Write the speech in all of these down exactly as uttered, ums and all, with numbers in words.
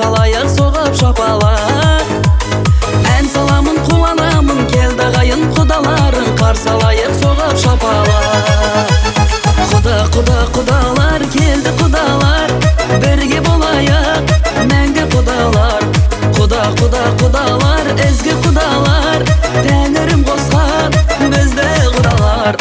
салайық соғып шапалақ. Ән саламын қуанамын келді ғайын құдаларын, қарсы алайық соғып шапалақ. Құда құда құдалар келді құдалар, бірге болайық мәңгі құдалар. Құда құда құдалар ізгі құдалар, тәңірім қосқан бізді құдалар.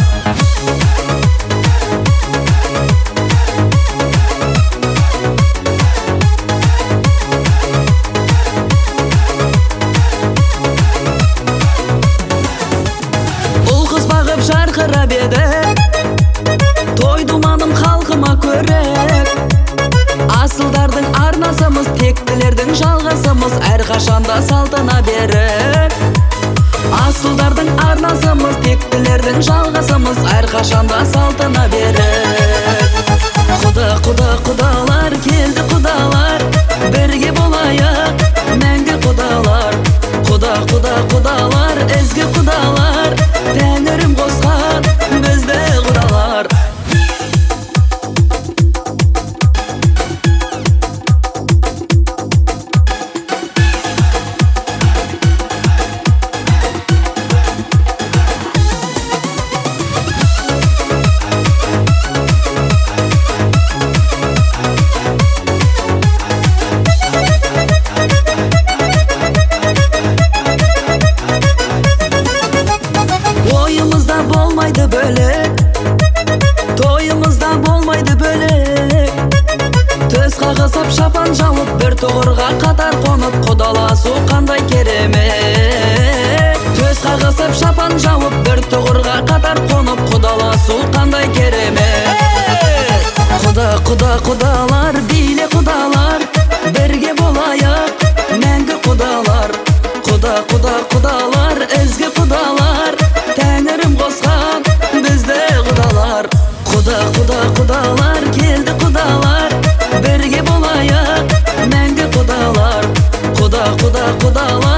Жарқырап еді той думаным халқыма көрек. Асылдардың арнасымыз, тектілердің жалғасымыз, әрқашанда салтына берік. Асылдардың арнасымыз, тектілердің жалғасымыз, әрқашанда салтына берік. Құда құда құдалар келді құдалар, бірге болайық мәңгі құдалар. Құда құда құдалар ізгі құдалар, тәңірім қосқан бізді құдалар. Болмайды бөлек, тойымызда болмайды бөлек. Төс қағысып шапан жауып, бір тұғырға қатар қонып, құдаласу қандай керемет. Төс қағысып шапан жауып, бір тұғырға қатар қонып, құдаласу қандай керемет. Құда құда құдалар биле құдалар, бірге болайық мәңгі құдалар. Құда құда құдалар ізгі құдалар, тәңірім қосқан бізді құдалар. Құда құда құдалар келді құдалар, бірге болайық мәңгі құдалар. Құда құда құдалар